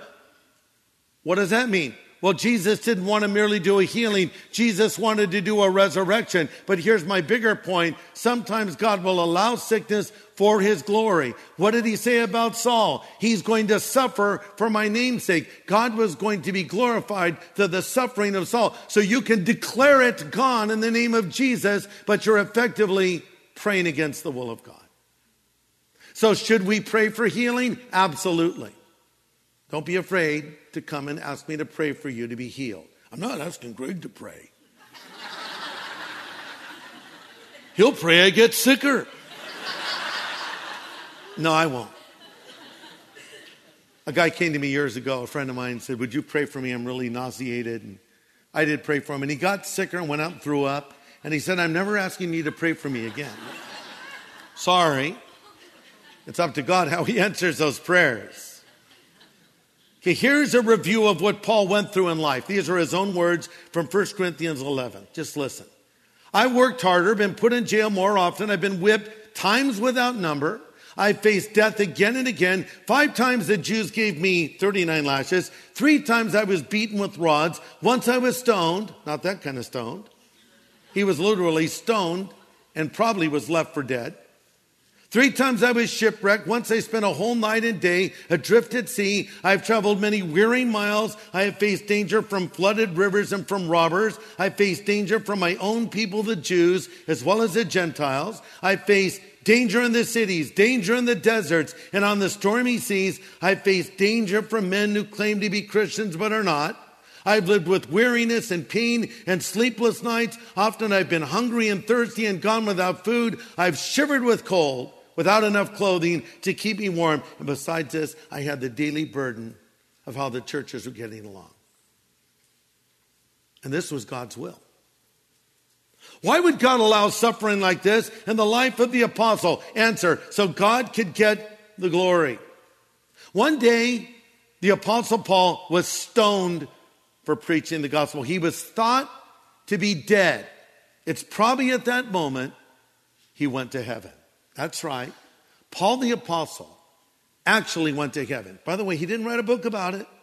What does that mean? Well, Jesus didn't want to merely do a healing. Jesus wanted to do a resurrection. But here's my bigger point. Sometimes God will allow sickness for his glory. What did he say about Saul? He's going to suffer for my name's sake. God was going to be glorified through the suffering of Saul. So you can declare it gone in the name of Jesus, but you're effectively praying against the will of God. So should we pray for healing? Absolutely. Don't be afraid to come and ask me to pray for you to be healed. I'm not asking Greg to pray. He'll pray I get sicker. No, I won't. A guy came to me years ago, a friend of mine, and said, would you pray for me? I'm really nauseated. And I did pray for him. And he got sicker and went out and threw up. And he said, I'm never asking you to pray for me again. Sorry. It's up to God how he answers those prayers. Okay, here's a review of what Paul went through in life. These are his own words from First Corinthians eleven. Just listen. I've worked harder, been put in jail more often. I've been whipped times without number. I've faced death again and again. Five times the Jews gave me thirty-nine lashes. Three times I was beaten with rods. Once I was stoned. Not that kind of stoned. He was literally stoned and probably was left for dead. Three times I was shipwrecked. Once I spent a whole night and day adrift at sea. I've traveled many weary miles. I have faced danger from flooded rivers and from robbers. I've faced danger from my own people, the Jews, as well as the Gentiles. I've faced danger in the cities, danger in the deserts, and on the stormy seas. I've faced danger from men who claim to be Christians but are not. I've lived with weariness and pain and sleepless nights. Often I've been hungry and thirsty and gone without food. I've shivered with cold, without enough clothing to keep me warm. And besides this, I had the daily burden of how the churches were getting along. And this was God's will. Why would God allow suffering like this in the life of the apostle? Answer, so God could get the glory. One day, the apostle Paul was stoned for preaching the gospel. He was thought to be dead. It's probably at that moment he went to heaven. That's right. Paul the apostle actually went to heaven. By the way, he didn't write a book about it. In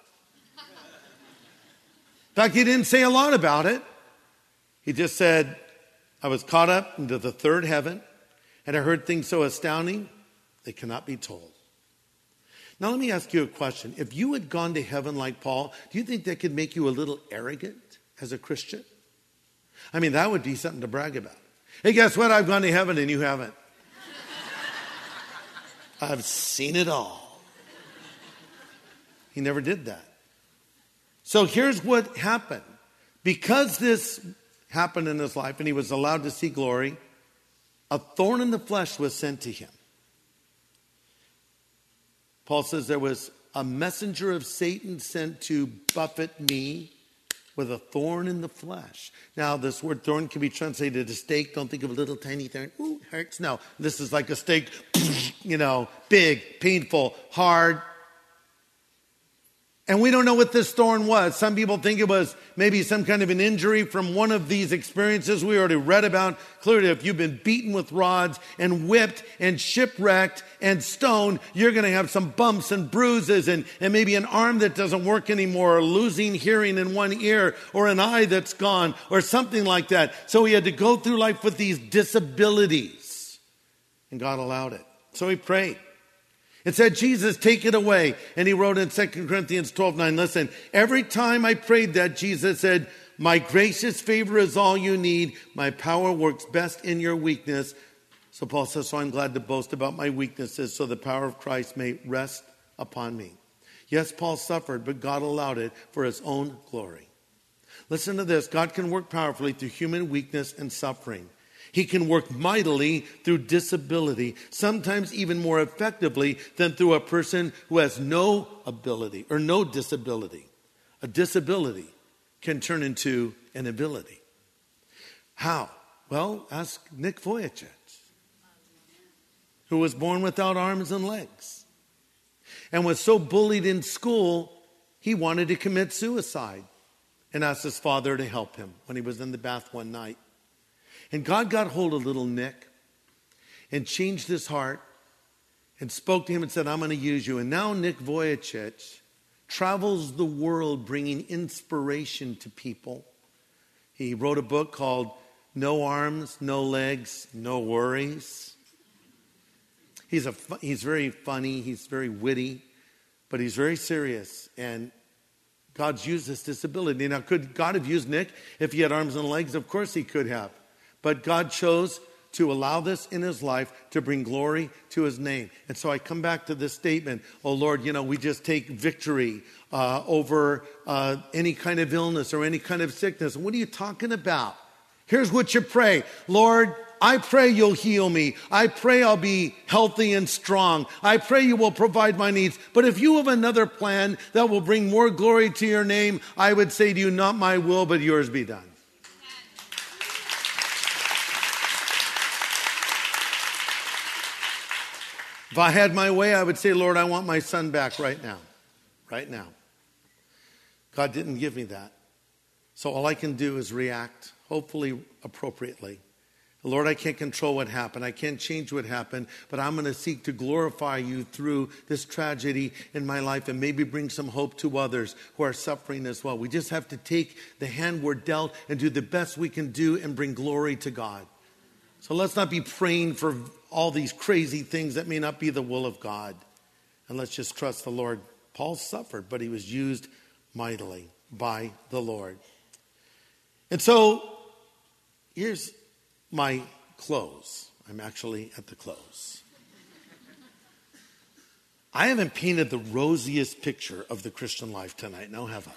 fact, he didn't say a lot about it. He just said, I was caught up into the third heaven, and I heard things so astounding, they cannot be told. Now, let me ask you a question. If you had gone to heaven like Paul, do you think that could make you a little arrogant as a Christian? I mean, that would be something to brag about. Hey, guess what? I've gone to heaven and you haven't. I've seen it all. He never did that. So here's what happened. Because this happened in his life and he was allowed to see glory, a thorn in the flesh was sent to him. Paul says there was a messenger of Satan sent to buffet me with a thorn in the flesh. Now, this word thorn can be translated as stake. Don't think of a little tiny thorn. Ooh, hurts. No, this is like a stake, you know, big, painful, hard. And we don't know what this thorn was. Some people think it was maybe some kind of an injury from one of these experiences we already read about. Clearly, if you've been beaten with rods and whipped and shipwrecked and stoned, you're going to have some bumps and bruises and, and maybe an arm that doesn't work anymore, or losing hearing in one ear, or an eye that's gone, or something like that. So he had to go through life with these disabilities. And God allowed it. So he prayed. It said, Jesus, take it away. And he wrote in Second Corinthians twelve nine, listen, every time I prayed that, Jesus said, my gracious favor is all you need. My power works best in your weakness. So Paul says, so I'm glad to boast about my weaknesses so the power of Christ may rest upon me. Yes, Paul suffered, but God allowed it for his own glory. Listen to this. God can work powerfully through human weakness and suffering. He can work mightily through disability, sometimes even more effectively than through a person who has no ability or no disability. A disability can turn into an ability. How? Well, ask Nick Vujicic, who was born without arms and legs and was so bullied in school, he wanted to commit suicide and asked his father to help him when he was in the bath one night. And God got hold of little Nick and changed his heart and spoke to him and said, I'm going to use you. And now Nick Vujicic travels the world bringing inspiration to people. He wrote a book called No Arms, No Legs, No Worries. He's a he's very funny, he's very witty, but he's very serious. And God's used this disability. Now, could God have used Nick if he had arms and legs? Of course he could have. But God chose to allow this in his life to bring glory to his name. And so I come back to this statement, oh Lord, you know, we just take victory uh, over uh, any kind of illness or any kind of sickness. What are you talking about? Here's what you pray. Lord, I pray you'll heal me. I pray I'll be healthy and strong. I pray you will provide my needs. But if you have another plan that will bring more glory to your name, I would say to you, not my will, but yours be done. If I had my way, I would say, Lord, I want my son back right now. Right now. God didn't give me that. So all I can do is react, hopefully appropriately. Lord, I can't control what happened. I can't change what happened, but I'm going to seek to glorify you through this tragedy in my life and maybe bring some hope to others who are suffering as well. We just have to take the hand we're dealt and do the best we can do and bring glory to God. So let's not be praying for all these crazy things that may not be the will of God. And let's just trust the Lord. Paul suffered, but he was used mightily by the Lord. And so here's my close. I'm actually at the close. I haven't painted the rosiest picture of the Christian life tonight, now have I?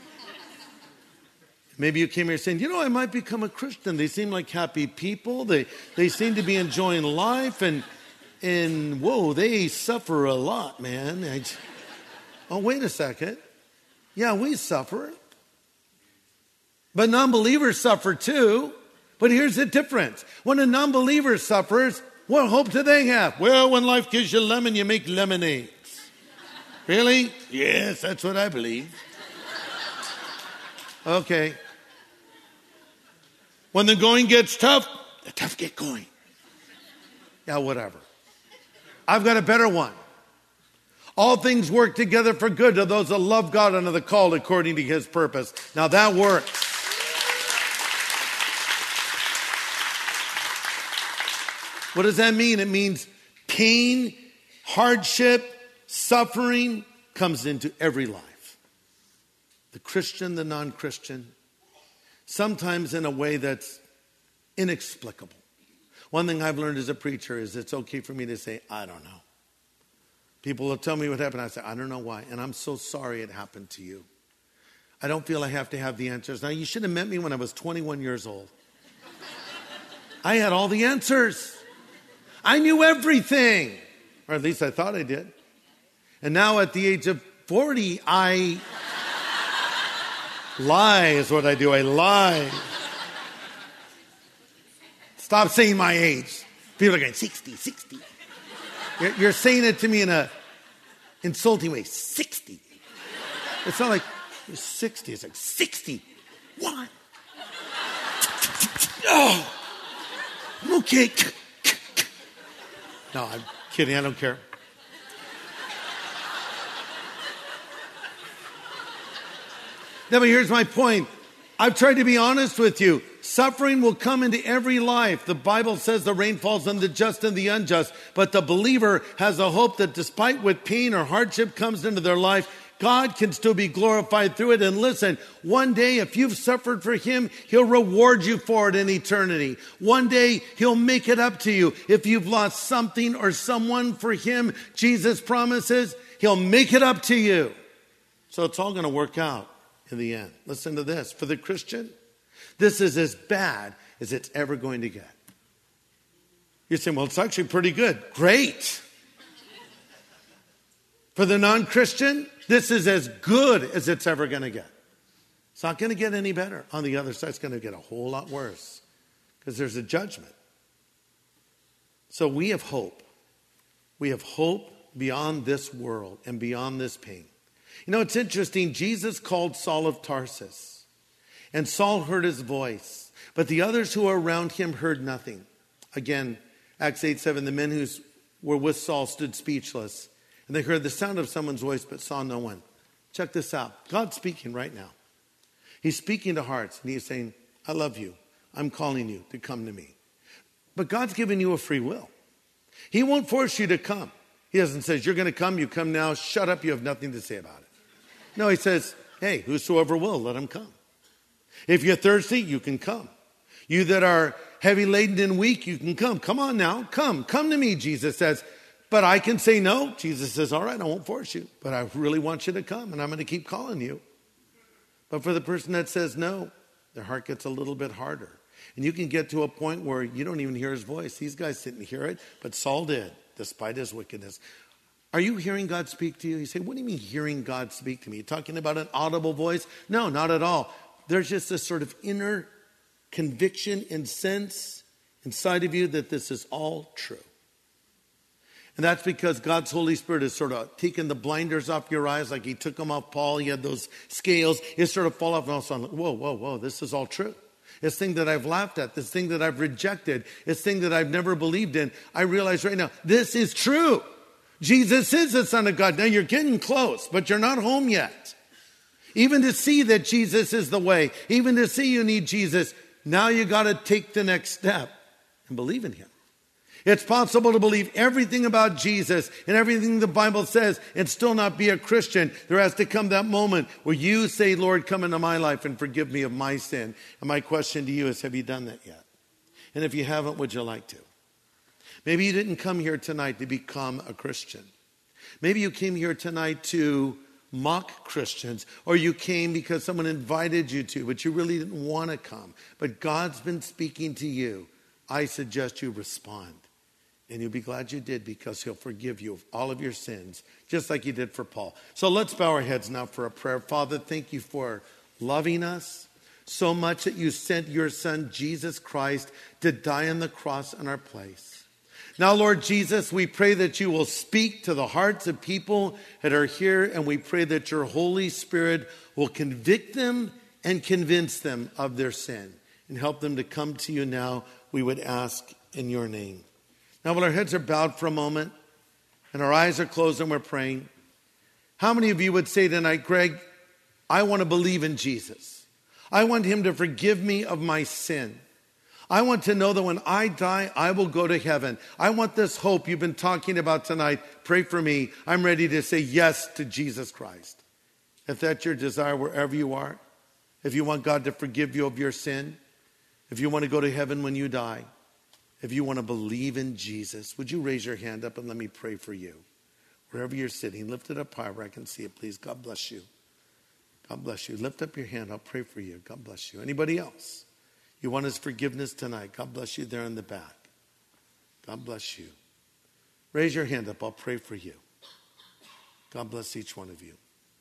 Maybe you came here saying, you know, I might become a Christian. They seem like happy people. They they seem to be enjoying life. And, and whoa, they suffer a lot, man. I, oh, wait a second. Yeah, we suffer. But non-believers suffer too. But here's the difference. When a non-believer suffers, what hope do they have? Well, when life gives you lemon, you make lemonades. Really? Yes, that's what I believe. Okay. When the going gets tough, the tough get going. Yeah, whatever. I've got a better one. All things work together for good to those that love God and are the called according to his purpose. Now that works. What does that mean? It means pain, hardship, suffering comes into every life. The Christian, the non-Christian, sometimes in a way that's inexplicable. One thing I've learned as a preacher is it's okay for me to say, I don't know. People will tell me what happened. I say, I don't know why. And I'm so sorry it happened to you. I don't feel I have to have the answers. Now, you should have met me when I was twenty-one years old. I had all the answers. I knew everything. Or at least I thought I did. And now at the age of forty, I lie is what I do. I lie. Stop saying my age. People are going, sixty, sixty. You're, you're saying it to me in a insulting way. sixty. It's not like you're sixty. It's like sixty-one. Oh, I'm okay. No, I'm kidding. I don't care. No, but here's my point. I've tried to be honest with you. Suffering will come into every life. The Bible says the rain falls on the just and the unjust. But the believer has a hope that despite what pain or hardship comes into their life, God can still be glorified through it. And listen, one day if you've suffered for Him, He'll reward you for it in eternity. One day He'll make it up to you. If you've lost something or someone for Him, Jesus promises He'll make it up to you. So it's all going to work out in the end. Listen to this. For the Christian, this is as bad as it's ever going to get. You're saying, well, it's actually pretty good. Great. For the non-Christian, this is as good as it's ever going to get. It's not going to get any better. On the other side, it's going to get a whole lot worse because there's a judgment. So we have hope. We have hope beyond this world and beyond this pain. You know, it's interesting. Jesus called Saul of Tarsus, and Saul heard his voice, but the others who were around him heard nothing. Again, Acts eight seven, the men who were with Saul stood speechless, and they heard the sound of someone's voice, but saw no one. Check this out. God's speaking right now. He's speaking to hearts, and He's saying, I love you. I'm calling you to come to me. But God's given you a free will. He won't force you to come. He doesn't say, you're going to come, you come now, shut up, you have nothing to say about it. No, He says, hey, whosoever will, let him come. If you're thirsty, you can come. You that are heavy laden and weak, you can come. Come on now, come. Come to me, Jesus says. But I can say no. Jesus says, all right, I won't force you. But I really want you to come, and I'm going to keep calling you. But for the person that says no, their heart gets a little bit harder. And you can get to a point where you don't even hear His voice. These guys didn't hear it, but Saul did, despite his wickedness. Are you hearing God speak to you? You say, what do you mean hearing God speak to me? You're talking about an audible voice? No, not at all. There's just this sort of inner conviction and sense inside of you that this is all true. And that's because God's Holy Spirit has sort of taken the blinders off your eyes, like He took them off Paul. He had those scales. It sort of fall off, and all of a sudden, whoa, whoa, whoa, this is all true. This thing that I've laughed at, this thing that I've rejected, this thing that I've never believed in, I realize right now, this is true. Jesus is the Son of God. Now you're getting close, but you're not home yet. Even to see that Jesus is the way, even to see you need Jesus, now you got to take the next step and believe in Him. It's possible to believe everything about Jesus and everything the Bible says and still not be a Christian. There has to come that moment where you say, Lord, come into my life and forgive me of my sin. And my question to you is, have you done that yet? And if you haven't, would you like to? Maybe you didn't come here tonight to become a Christian. Maybe you came here tonight to mock Christians, or you came because someone invited you to, but you really didn't want to come. But God's been speaking to you. I suggest you respond. And you'll be glad you did, because He'll forgive you of all of your sins, just like He did for Paul. So let's bow our heads now for a prayer. Father, thank You for loving us so much that You sent Your Son, Jesus Christ, to die on the cross in our place. Now, Lord Jesus, we pray that You will speak to the hearts of people that are here, and we pray that Your Holy Spirit will convict them and convince them of their sin and help them to come to You now, we would ask in Your name. Now, while our heads are bowed for a moment and our eyes are closed and we're praying, how many of you would say tonight, Greg, I want to believe in Jesus. I want Him to forgive me of my sin. I want to know that when I die, I will go to heaven. I want this hope you've been talking about tonight. Pray for me. I'm ready to say yes to Jesus Christ. If that's your desire, wherever you are, if you want God to forgive you of your sin, if you want to go to heaven when you die, if you want to believe in Jesus, would you raise your hand up and let me pray for you? Wherever you're sitting, lift it up high where I can see it, please. God bless you. God bless you. Lift up your hand. I'll pray for you. God bless you. Anybody else? You want his forgiveness tonight? God bless you there in the back. God bless you. Raise your hand up. I'll pray for you. God bless each one of you.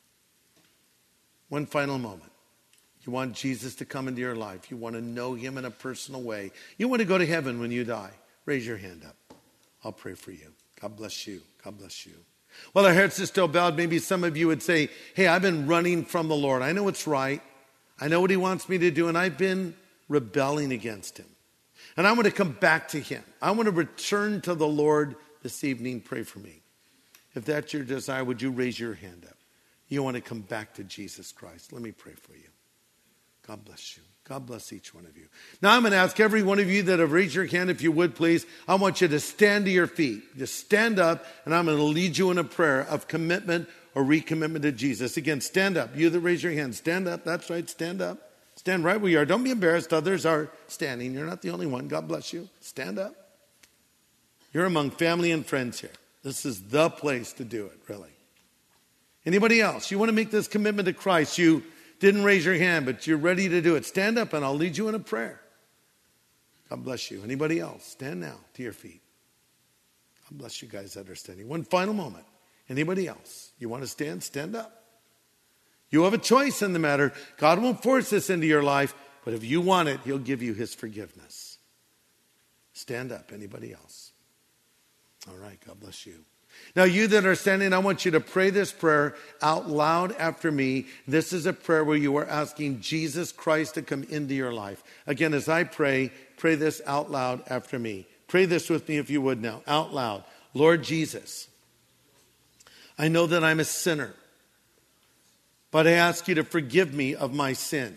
One final moment. You want Jesus to come into your life. You want to know him in a personal way. You want to go to heaven when you die. Raise your hand up. I'll pray for you. God bless you. God bless you. Well, our hearts are still bowed. Maybe some of you would say, hey, I've been running from the Lord. I know it's right. I know what he wants me to do, and I've been rebelling against him. And I want to come back to him. I want to return to the Lord this evening. Pray for me. If that's your desire, would you raise your hand up? You want to come back to Jesus Christ. Let me pray for you. God bless you. God bless each one of you. Now I'm going to ask every one of you that have raised your hand, if you would please, I want you to stand to your feet. Just stand up, and I'm going to lead you in a prayer of commitment or recommitment to Jesus. Again, stand up. You that raise your hand, stand up. That's right, stand up. Stand right where you are. Don't be embarrassed. Others are standing. You're not the only one. God bless you. Stand up. You're among family and friends here. This is the place to do it, really. Anybody else? You want to make this commitment to Christ. You didn't raise your hand, but you're ready to do it. Stand up and I'll lead you in a prayer. God bless you. Anybody else? Stand now to your feet. God bless you guys that are standing. One final moment. Anybody else? You want to stand? Stand up. You have a choice in the matter. God won't force this into your life, but if you want it, he'll give you his forgiveness. Stand up. Anybody else? All right. God bless you. Now, you that are standing, I want you to pray this prayer out loud after me. This is a prayer where you are asking Jesus Christ to come into your life. Again, as I pray, pray this out loud after me. Pray this with me if you would now, out loud. Lord Jesus, I know that I'm a sinner, but I ask you to forgive me of my sin.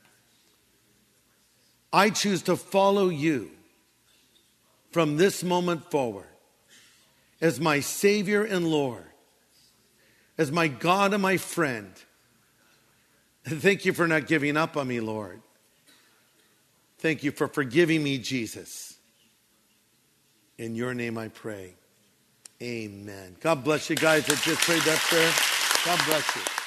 I choose to follow you from this moment forward as my Savior and Lord, as my God and my friend. And thank you for not giving up on me, Lord. Thank you for forgiving me, Jesus. In your name I pray. Amen. God bless you guys that just prayed that prayer. God bless you.